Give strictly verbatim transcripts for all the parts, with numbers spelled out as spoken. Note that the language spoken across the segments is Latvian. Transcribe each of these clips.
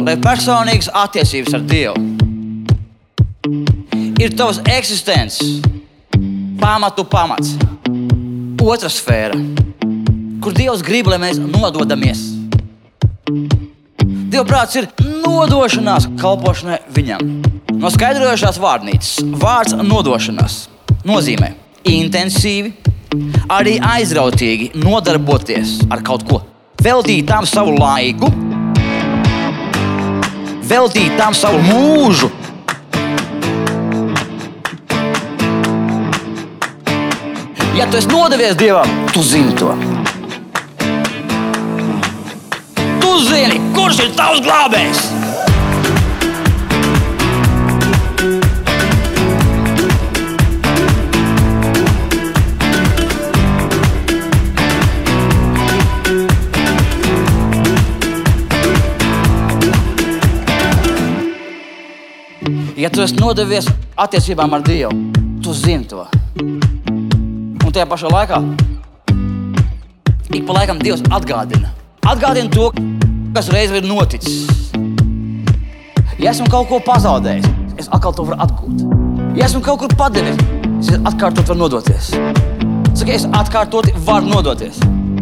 lai personīgas attiecības ar Dievu ir tavas eksistences pamatu pamats. Otra sfēra, kur Dievs grib, lai mēs nododamies. Dieva prāts ir nodošanās kalpošanai viņam. No skaidrojošās vārnīcas vārds nodošanās nozīmē intensīvi, arī aizrautīgi nodarboties ar kaut ko. Veltīt tam savu laiku, veltīt tam savu mūžu. Ja tu esi nodevies Dievam, tu zini to. Tu zini, kurš ir tavs glābējs. Ja tu esi nodevies attiecībām ar Dievu, tu zini to. Un tajā pašā laikā ik pa laikam Dievs atgādina. Atgādina to, kas reiz ir noticis. Ja esmu kaut ko pazaudējis, es atkal to varu atgūt. Ja esmu kaut kur padevis, es atkārtot varu nodoties. Saka, es atkārtoti varu nodoties.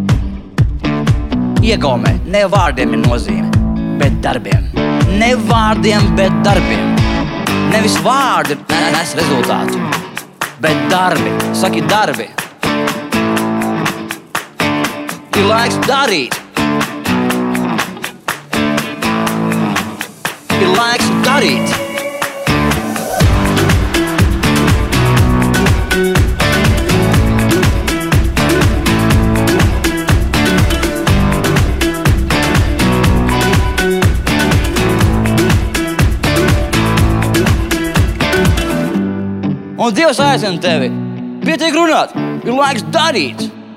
Iegaumē ne vārdiem ir nozīme, bet darbiem. Ne vārdiem, bet darbiem. Nevis vārdi nes rezultātu, bet darbi. Saki darbi. Ir laiks darīt. Ir laiks darīt. Un Dievs aicina tevi. Pietiek runāt, ir laiks darīt.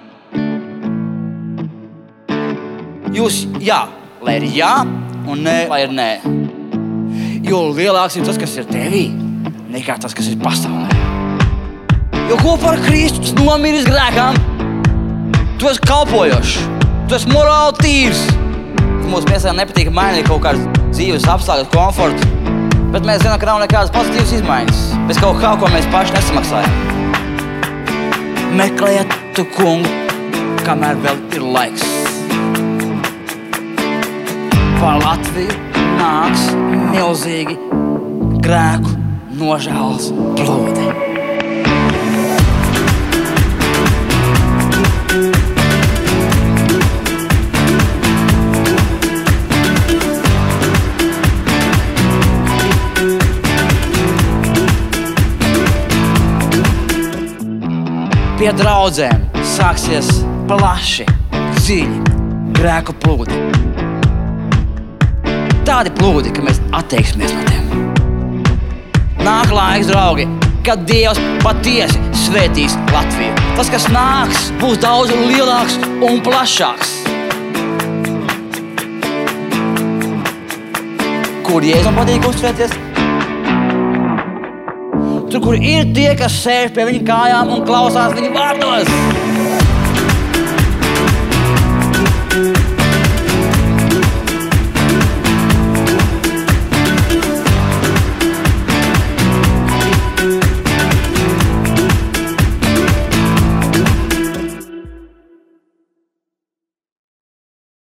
Jūs jā, lai ir jā, un nē, lai ir nē. Jo lielāks ir tas, kas ir tevī, nekā tas, kas ir pasaulē. Jo kopā ar Kristu nomiris grēkam, tu esi kalpojošs, tu esi morāli tīrs. Mūsu miesām nepatīk mainīt kaut kādas dzīves apstākļus, komfortu. Bet mēs zinām, ka nav nekādas pozitīvas izmaiņas. Bez kaut kā, ko mēs paši nesamaksājam. Meklējiet tu kungu, kamēr vēl ir laiks. Pār Latviju nāks milzīgi grēku nožēlas plūdi. Pie draudzēm sāksies plaši, dziļi grēku plūdi. Tādi plūdi, ka mēs atteiksimies no tiem. Nāk laiks, draugi, kad Dievs patiesi svētīs Latviju. Tas, kas nāks, būs daudz lielāks un plašāks. Kur Jēzum patīk uzturēties? Tur, kur ir tie, kas sēž pie viņa kājām un klausās viņa vārdos.